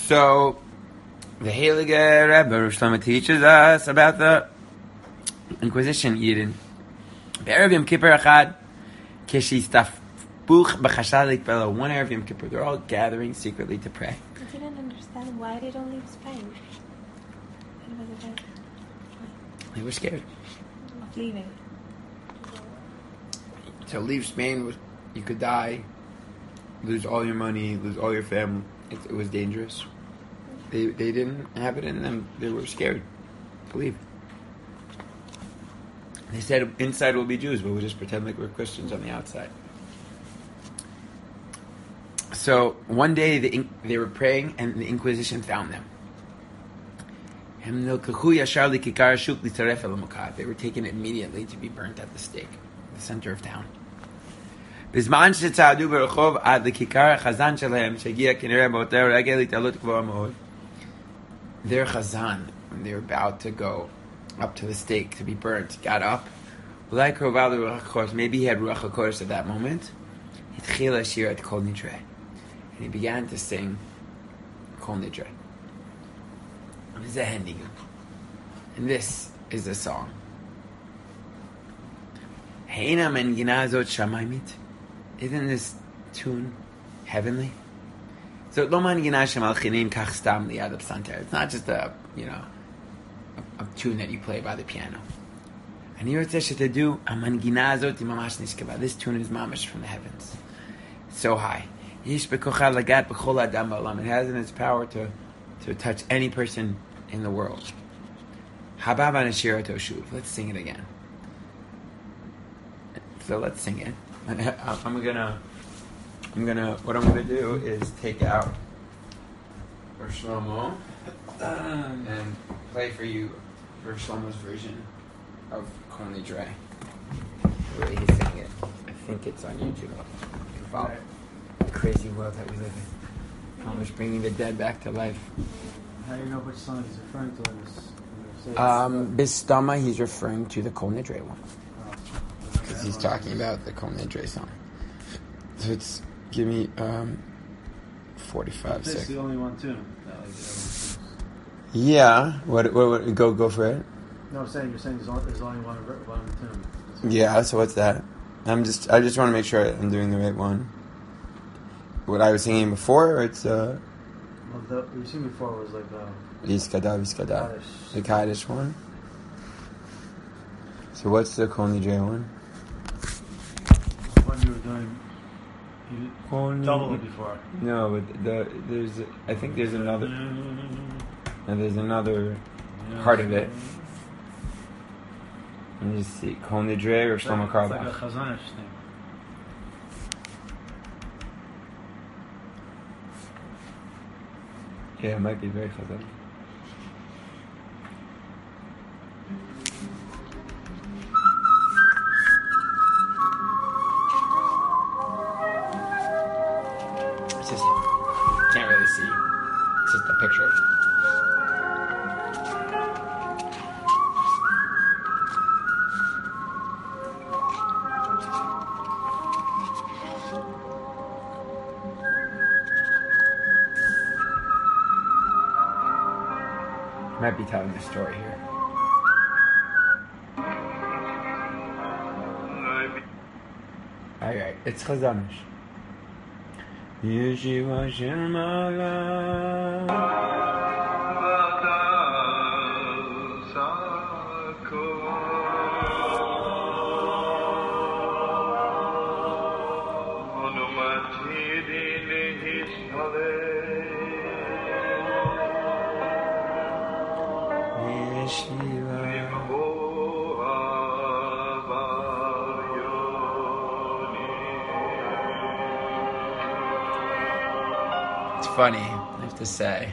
So, the Heilige Rebbe Rosh Shlomo teaches us about the Inquisition Eden. Be'erev Yom Kippur Echad, Kishistafbuch b'chashad likbelo. One Erev Yom Kippur, they're all gathering secretly to pray. I didn't understand why they don't leave Spain. They were scared. Of leaving. To leave Spain was, you could die, lose all your money, lose all your family. It was dangerous. They didn't have it in them. They were scared to leave. They said inside will be Jews, but we'll just pretend like we're Christians on the outside. So one day they were praying and the Inquisition found them. They were taken immediately to be burnt at the stake, the center of town. Their chazan, when they were about to go up to the stake to be burnt, got up. Maybe he had Ruach HaKodesh at that moment. And he began to sing Kol Nidre. And this is the song. Isn't this tune heavenly? So it's not just a tune that you play by the piano. And this tune is mamash from the heavens. So high. It has in its power to touch any person in the world. Let's sing it again. So let's sing it. What I'm gonna do is take out Rosh Shlomo and play for you Rosh Shlomo's version of Kol Nidre. The way he's singing it. I think it's on YouTube. You can follow the crazy world that we live in. Almost bringing the dead back to life. How do you know which song he's referring to in this? Bistama, he's referring to the Kol Nidre one. Because he's talking about the Kol Nidre song. So it's, give me 45 seconds. This is the only one too. Yeah. What go for it? No, I'm saying you're saying there's only one tune. Yeah. So what's that? I just want to make sure I'm doing the right one. What I was singing before, or it's Well, what you seen before was like Viskada, the Kaddish one. So what's the Kol Nidre one? What you were doing. You doubled it before. No, but I think there's another. And there's another part of it. Let me just see. Kol Nidre or Shlomo Carlebach. It's like a chazanish thing. Yeah, it might be very chazan. It's just, can't really see. It's just a picture. Might be telling a story here. Alright, it's Chazanish. Yeshiva Shel It's funny, I have to say.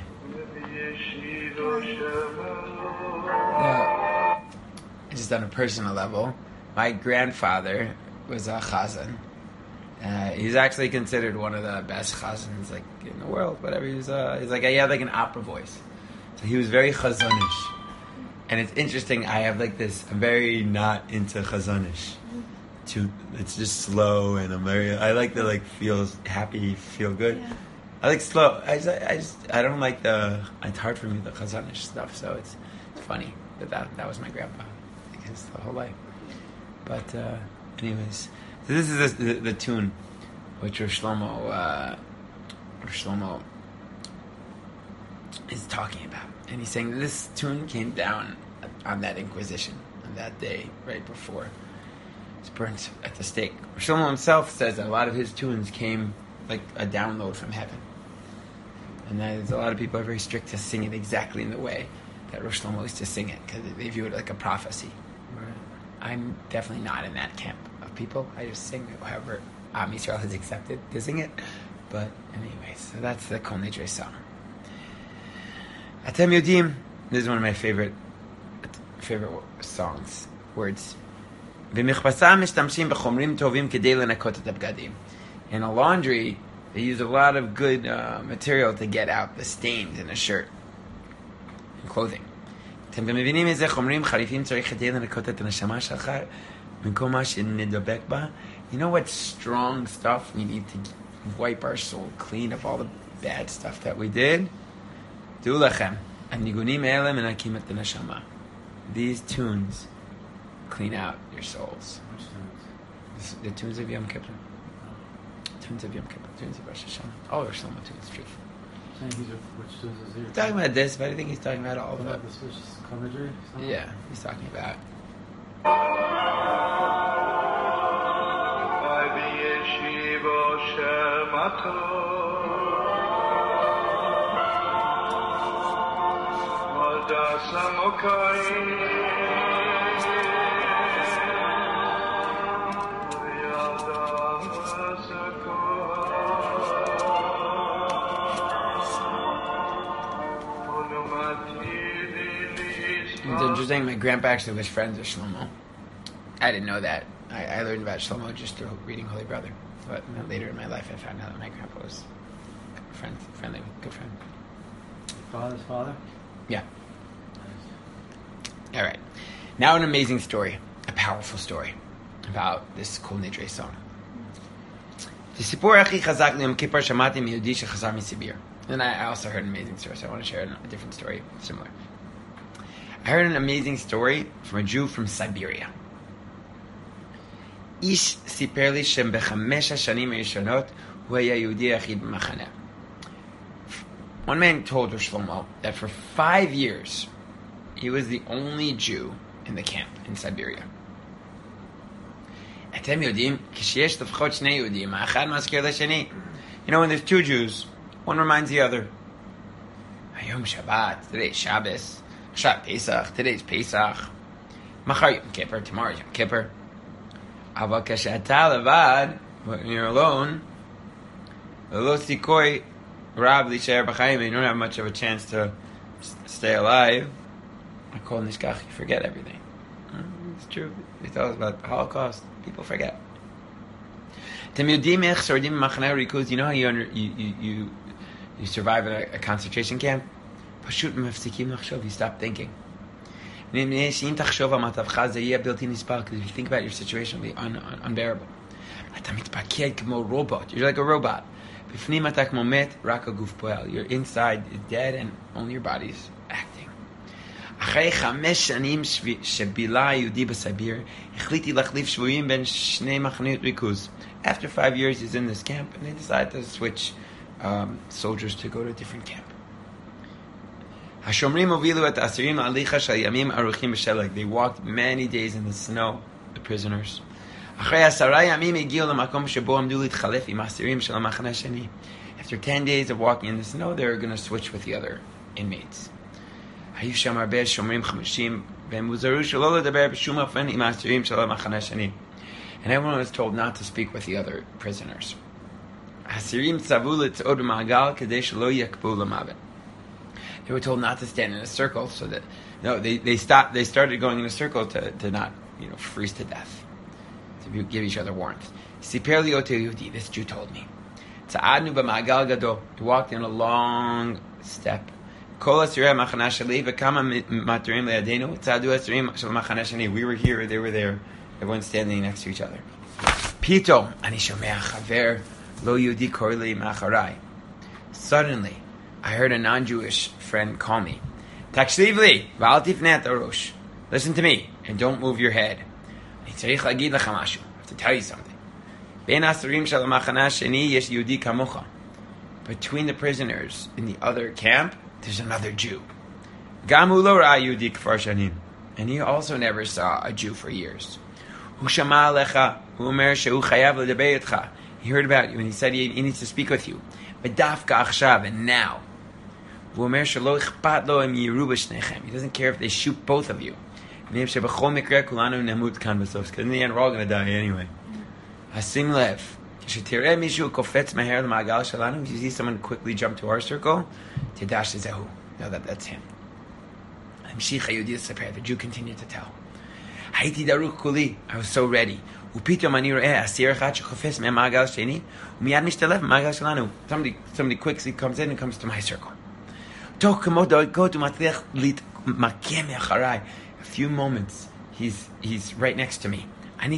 Just on a personal level, my grandfather was a chazan. He's actually considered one of the best chazans like in the world. Whatever, he had like an opera voice, so he was very chazanish. And it's interesting. I have like this. I'm very not into chazanish. It's just slow, and I like to like feel happy, feel good. Yeah. I like slow. I don't like it's hard for me, the Chazanish stuff, so it's funny. But that was my grandpa, like his the whole life. But anyways, so this is the tune which Rosh Shlomo is talking about. And he's saying that this tune came down on that Inquisition, on that day, right before it's burnt at the stake. Shlomo himself says that a lot of his tunes came like a download from heaven. And there's a lot of people are very strict to sing it exactly in the way that Rosh Shlomo used to sing it, because they view it like a prophecy. Right. I'm definitely not in that camp of people. I just sing however Am Yisrael has accepted to sing it. But anyway, so that's the Kol Nidre song. Atem Yodim, this is one of my favorite songs, words. V'michbasam mishtamshim b'chomrim tovim kedei lenakot et habgadim. In a laundry, they use a lot of good material to get out the stains in a shirt and clothing. אתם גם מבינים איזה חומרים חריפים צריך כדי לנקות את הנשמה שלך במקום מה שנדבק בה? You know what strong stuff we need to wipe our soul clean of all the bad stuff that we did? דעו לכם, הניגונים האלה מנקים את הנשמה. These tunes clean out your souls. Which tunes? The tunes of Yom Kippur. Tunes of Yom Kippur, tunes of Rosh Hashanah. All Rosh Hashanah tunes, truth. Saying which tunes is he? He's talking about this, but I think he's talking about all of About it. this which is commentary? Yeah, he's talking about. It's interesting, my grandpa actually was friends with Shlomo. I didn't know that. I learned about Shlomo just through reading Holy Brother. But later in my life I found out that my grandpa was friendly, good friend. Father's father? Yeah. Nice. Alright. Now an amazing story, a powerful story about this Kol Nidre song. And I also heard an amazing story, so I want to share a different story, similar. I heard an amazing story from a Jew from Siberia. איש סיפר לי שבחמש השנים הראשונות הוא היה יהודי היחיד במחנה. One man told Rosh Shlomo that for 5 years he was the only Jew in the camp in Siberia. אתם יודעים, כשיש לפחות שני יהודים, האחד מזכיר לשני. You know, when there's two Jews, one reminds the other. היום שבת, today's Shabbos. עכשיו Pesach, today's Pesach. מחר Yom Kippur, tomorrow's Yom Kippur. אבל כשאתה לבד, when you're alone, ללא סיכוי רב להישאר בחיים, and you don't have much of a chance to stay alive, הכל נשכח, you forget everything. It's true. They tell us about the Holocaust. People forget. אתם יודעים איך שורדים במחנה ריכוז? You know how you survive in a concentration camp? פשוט מפסיקים לחשוב, you stop thinking. שאם תחשוב על מצבך זה יהיה בלתי נסבל, because if you think about your situation it'll be unbearable. אתה מתפקד כמו רובוט, you're like a robot. בפנים אתה כמו מת, רק הגוף פועל. Your inside is dead and only your body is acting. אחרי 5 שנים שבילה היהודי בסיביר, החליטי להחליף שבויים בין שני מחנות ריכוז. After 5 years he's in this camp and they decided to switch soldiers to go to a different camp. השומרים הובילו את האסירים להליכה של ימים ארוכים בשלג. They walked many days in the snow, the prisoners. אחרי 10 ימים הגיעו למקום שבו עמדו להתחלף עם האסירים של המחנה השני. After 10 days of walking in the snow, they were going to switch with the other inmates. היו שם הרבה שומרים חמושים, והם הוזהרו שלא לדבר בשום אופן עם האסירים של המחנה השני. And everyone was told not to speak with the other prisoners. האסירים צוו לצעוד במעגל כדי שלא יקפאו למוות. They were told not to stand in a circle, so that they stopped. They started going in a circle to not freeze to death, to give each other warmth. Siper li oto Yehudi, this Jew told me. Tza'adnu b'ma'agal gadol. We walked in a long step. Kol asirei machana sheli v'kama maturim le'adenu. Tza'adu asirim shel machana sheni. We were here, they were there. Everyone's standing next to each other. Pito ani shomea chaver lo Yehudi kor li ma'acharai. Suddenly, I heard a non-Jewish friend call me. Takshliv li, v'al tifnei arosh. Listen to me, and don't move your head. I have to tell you something. Between the prisoners in the other camp, there's another Jew. And he also never saw a Jew for years. He heard about you and he said he needs to speak with you. And now. He doesn't care if they shoot both of you. Because in the end, we're all going to die anyway. Hasim lev. If you see someone quickly jump to our circle, know that that's him. The Jew continued to tell. I was so ready. Somebody quickly comes in and comes to my circle. A few moments, he's right next to me.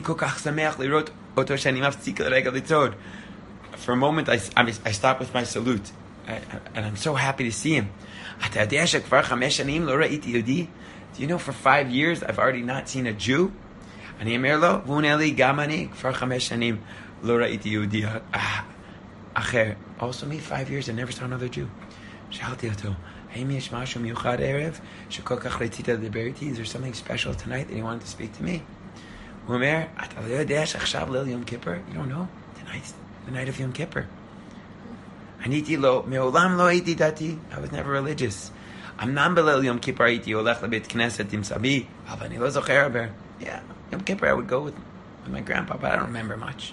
For a moment, I stop with my salute, and I'm so happy to see him. Do you know, for 5 years, I've already not seen a Jew? Also me, 5 years, I never saw another Jew. Is there something special tonight that you wanted to speak to me? You don't know? Tonight's the night of Yom Kippur. I was never religious. Yeah, Yom Kippur I would go with my grandpa, but I don't remember much.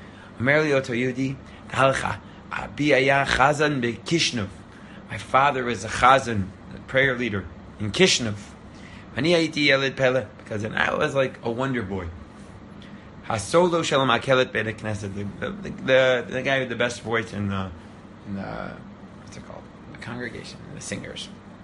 My father was a chazan, a prayer leader in Kishinev. Because then I was like a wonder boy. The guy with the best voice in the what's it called? The congregation, the singers.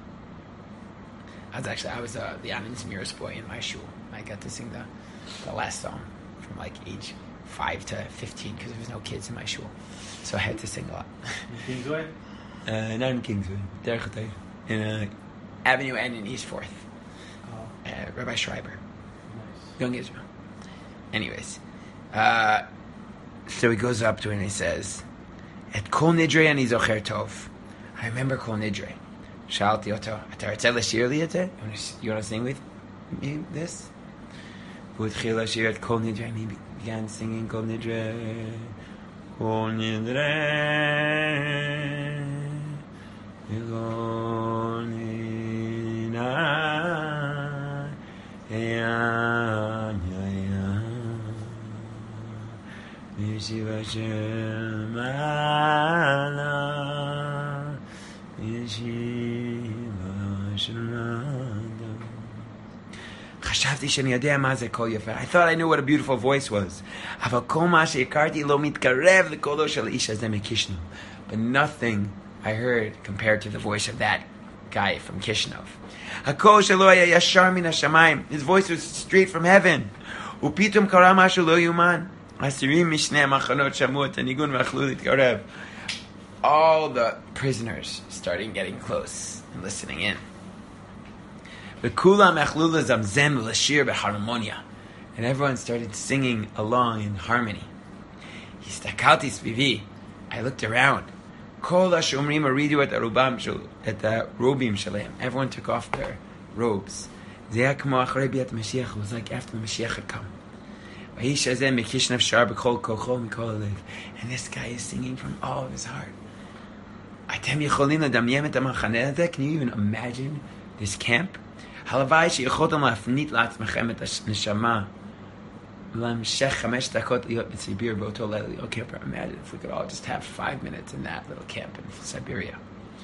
I was the Amin Smiris boy in my shul. I got to sing the last song from like age 5 to 15 because there was no kids in my shul, so I had to sing a lot. In Kingsway? Not in Kingsway. In Avenue N in East 4th. Rabbi Schreiber. Nice. Young Israel. Anyways, so he goes up to it and he says, "Et Kol Nidre ani zocher tov." I remember Kol Nidre. Shalti oto, "Ata rotze l'shir li et ze?" You want to sing with me this? V'utchil l'shir et Kol Nidre, and he began singing Kol Nidre. Kol Nidre, Kol Nidre, Yeshiva Shemala, Yeshiva Shemala. I thought I knew what a beautiful voice was. But nothing I heard compared to the voice of that guy from Kishinev. His voice was straight from heaven. All the prisoners started getting close and listening in. And everyone started singing along in harmony. I looked around. Everyone took off their robes. It was like after the Mashiach had come. And this guy is singing from all of his heart. Can you even imagine this camp? If we could all just have 5 minutes in that little camp in Siberia.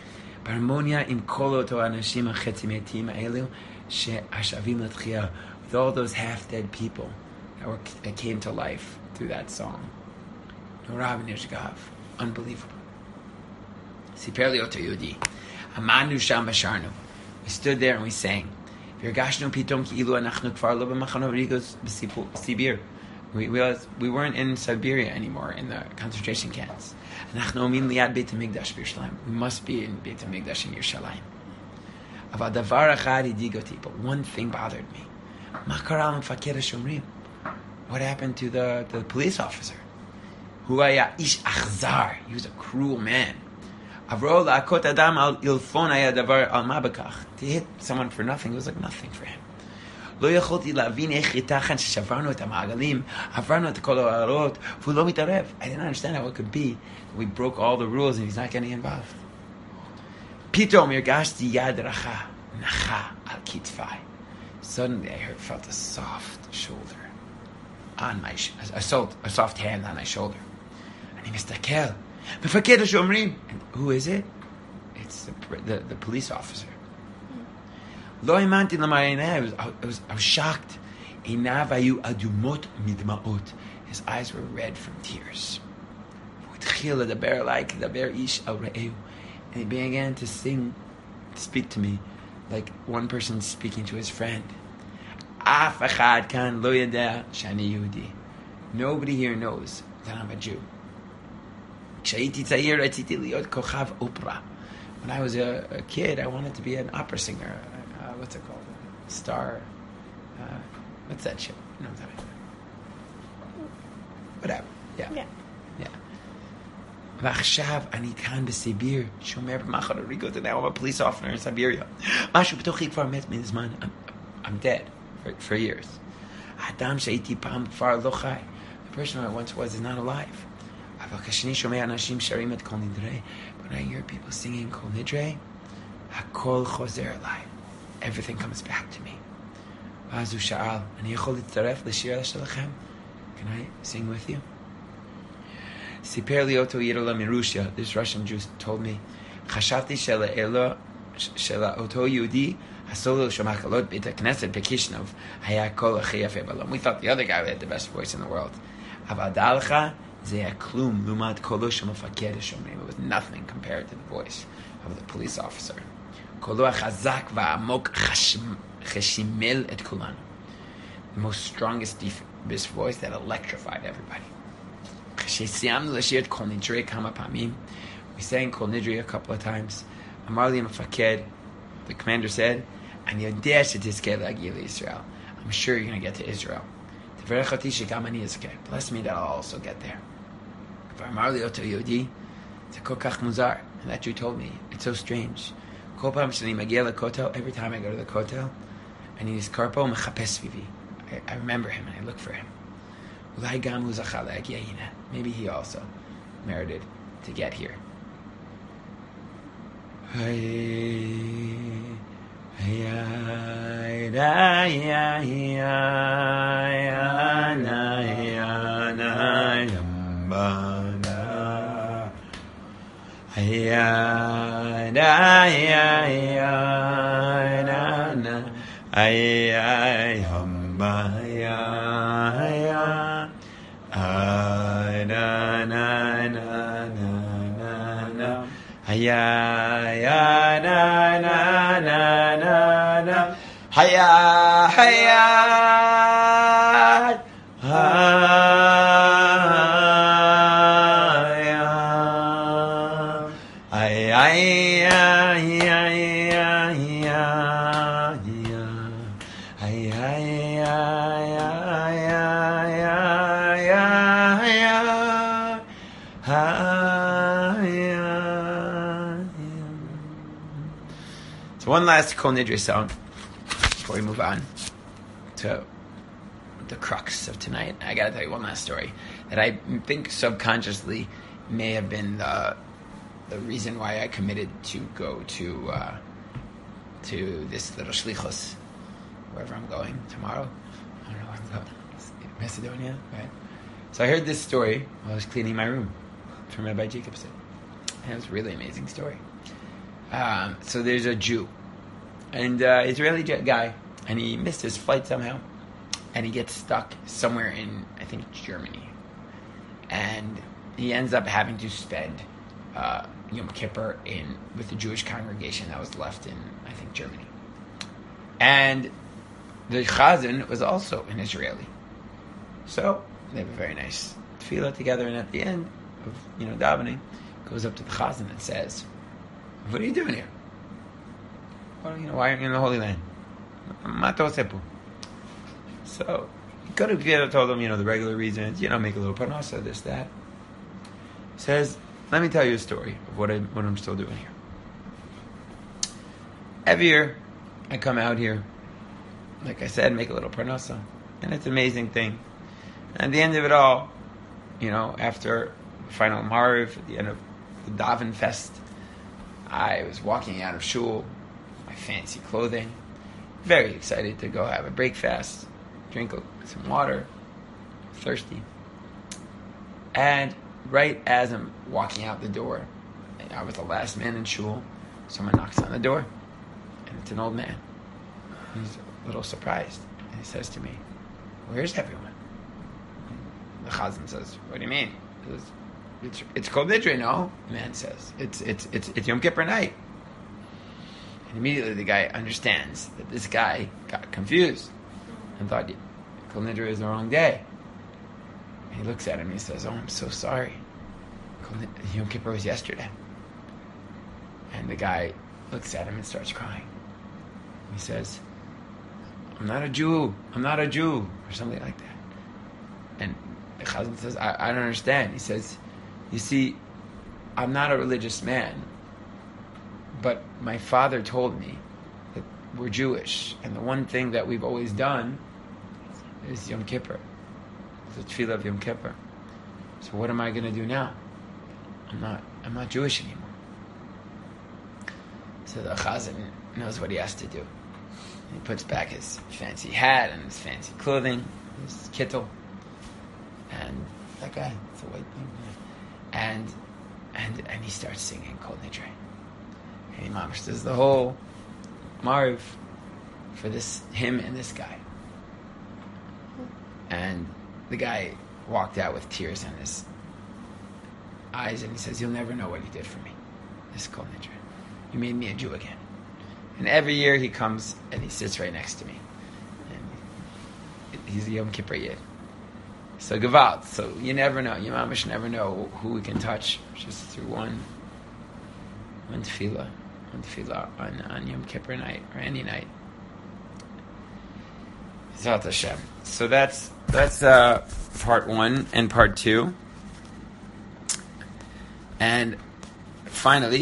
With all those half-dead people that came to life through that song. Unbelievable. We stood there and we sang. We realized we weren't in Siberia anymore, in the concentration camps. We must be in Beit HaMikdash in Yerushalayim. But one thing bothered me. What happened to the police officer? He was a cruel man. To hit someone for nothing was like nothing for him. I didn't understand how it could be that we broke all the rules and he's not getting involved. Suddenly I felt a soft shoulder on my a soft hand on my shoulder. And he mistakel. And who is it? It's the police officer. I was shocked. His eyes were red from tears. And he began to speak to me like one person speaking to his friend. Nobody here knows that I'm a Jew. When I was a kid, I wanted to be an opera singer. What's it called? Star. What's that show? You know what I'm talking about. Whatever. Yeah. ועכשיו אני כאן בסיביר, שומר במחנה ריגות, and now I'm a police officer in Siberia. משהו בתוכי כבר מת מזמן. I'm dead for years. האדם שהייתי פעם כבר לא חי. The person I once was is not alive. אבל כשאני שומע אנשים שרים את כל נדרי, when I hear people singing כל נדרי, הכל חוזר אליי. Everything comes back to me. ואז הוא שאל, אני יכול להצטרף לשיר שלכם? Can I sing with you? סיפר לי אותו ירלה מרוסיה, this Russian Jew told me, חשבתי שלאותו יהודי, הסולו של מחלות בית הכנסת בקישנוב, היה הקול הכי יפה בעולם. We thought the other guy had the best voice in the world. אבל דע לך, זה היה כלום לעומת קולו של מפקד השומרים. It was nothing compared to the voice of the police officer. קולו החזק והעמוק חשימל את כולנו. The most strongest, deepest voice that electrified everybody. כשסיימנו לשיר את כל נדרי כמה פעמים, we sang כל נדרי a couple of times. אמר לי המפקד, the commander said, אני יודע שתזכה להגיע לישראל. I'm sure you're going to get to Israel. תברך אותי שגם אני אזכה. Bless me that I'll also get there. ואמר לי אותו יהודי, זה כל כך מוזר. And that Jew told me, it's so strange. כל פעם שאני מגיע לכותל, every time I go to the kotel, אני נזכר פה ומחפש סביבי. I remember him and I look for him. אולי גם הוא זכה להגיע הנה. Maybe he also merited to get here. So one last Kol Nidre song before we move on to the crux of tonight. I gotta tell you one last story that I think subconsciously may have been the reason why I committed to go to this little shlichus, wherever I'm going tomorrow. I don't know where I'm going. Macedonia, right? So I heard this story while I was cleaning my room from Rabbi Jacobson. And it was a really amazing story. So there's a Jew, and Israeli guy, and he missed his flight somehow, and he gets stuck somewhere in, I think, Germany, and he ends up having to spend Yom Kippur with the Jewish congregation that was left in, I think, Germany, and the Chazan was also an Israeli, so they have a very nice tefillah together, and at the end of davening, goes up to the chazan and says, "What are you doing here? Why aren't you in the Holy Land?" Mato sepu. So he could have told him, the regular reasons, make a little parnasa, this, that. He says, "Let me tell you a story of what I'm still doing here. Every year, I come out here, like I said, make a little parnasa, and it's an amazing thing. And at the end of it all, after the final Mariv, at the end of the Daven Fest, I was walking out of shul, my fancy clothing, very excited to go have a breakfast, drink some water, thirsty. And right as I'm walking out the door, I was the last man in shul, someone knocks on the door, and it's an old man. He's a little surprised, and he says to me, "Where's everyone?" The chazan says, "What do you mean?" He says, It's Kol Nidre, no?" The man says, It's Yom Kippur night." And immediately the guy understands that this guy got confused and thought Kol Nidre is the wrong day. And he looks at him and he says, "Oh, I'm so sorry. Yom Kippur was yesterday." And the guy looks at him and starts crying. He says, I'm not a Jew, or something like that. And the chazan says, I don't understand. He says, "You see, I'm not a religious man, but my father told me that we're Jewish, and the one thing that we've always done is Yom Kippur, the tefillah of Yom Kippur. So what am I going to do now? I'm not Jewish anymore." So the chazan knows what he has to do. He puts back his fancy hat and his fancy clothing, his kittel, and that guy, it's a white thing, and he starts singing Kol Nidre. And he mamash does the whole Mariv for him and this guy. And the guy walked out with tears in his eyes, and he says, "You'll never know what you did for me, this Kol Nidre. You made me a Jew again." And every year he comes and he sits right next to me. And he's a Yom Kippur Yid. So Gevalt. So you never know. You mamish never know who we can touch just through one tefillah on Yom Kippur night or any night. Zat Hashem. So that's part 1 and part 2. And finally,